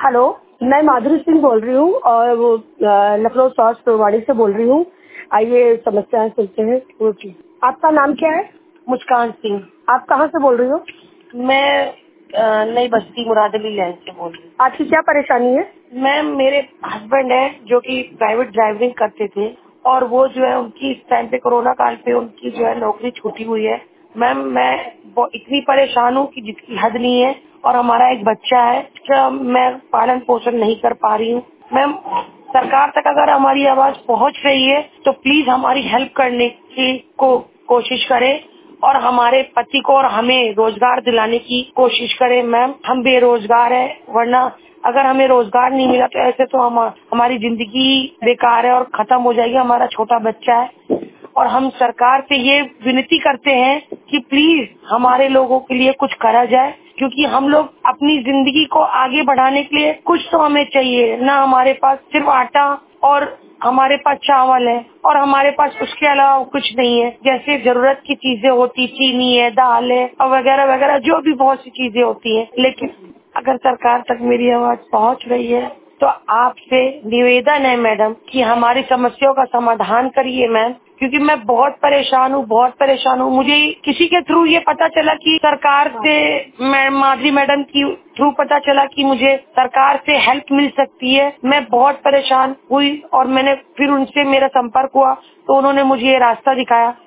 Hello, मैं माधुरी सिंह बोल रही हूँ और वो लखनऊ स्वास्थ्य प्रभारी से बोल रही हूँ। आइए समस्याएं सुनते हैं। ओके, आपका नाम क्या है? मुस्कान सिंह। आप कहाँ से बोल रही हो? मैं नई बस्ती मुरादली लैंड से बोल रही आपकी क्या परेशानी है? हूँ। मैम, मेरे हस्बैंड है जो कि प्राइवेट ड्राइविंग करते थे और वो जो है उनकी इस टाइम पे कोरोना काल पे उनकी जो है नौकरी छूटी हुई है। मैम, मैं इतनी परेशान हूँ कि जिसकी हद नहीं है और हमारा एक बच्चा है जिसका मैं पालन पोषण नहीं कर पा रही हूँ। मैम, सरकार तक अगर हमारी आवाज पहुँच रही है तो प्लीज हमारी हेल्प करने की कोशिश करें और हमारे पति को और हमें रोजगार दिलाने की कोशिश करें। मैम, हम बेरोजगार है, वरना अगर हमें रोजगार नहीं मिला तो ऐसे तो हमारी जिंदगी बेकार है और खत्म हो जाएगी। हमारा छोटा बच्चा है और हम सरकार से ये विनती करते हैं कि प्लीज हमारे लोगों के लिए कुछ करा जाए, क्योंकि हम लोग अपनी जिंदगी को आगे बढ़ाने के लिए कुछ तो हमें चाहिए ना। हमारे पास सिर्फ आटा और हमारे पास चावल है और हमारे पास उसके अलावा कुछ नहीं है। जैसे जरूरत की चीजें होती, चीनी है, दाल है और वगैरह वगैरह, जो भी बहुत सी चीजें होती हैं। लेकिन अगर सरकार तक मेरी आवाज पहुंच रही है तो आपसे निवेदन है मैडम कि हमारी समस्याओं का समाधान करिए मैम, क्योंकि मैं बहुत परेशान हूँ, बहुत परेशान हूँ। मुझे किसी के थ्रू ये पता चला कि सरकार से, माधुरी मैडम की थ्रू पता चला कि मुझे सरकार से हेल्प मिल सकती है। मैं बहुत परेशान हुई और मैंने फिर उनसे मेरा संपर्क हुआ तो उन्होंने मुझे ये रास्ता दिखाया।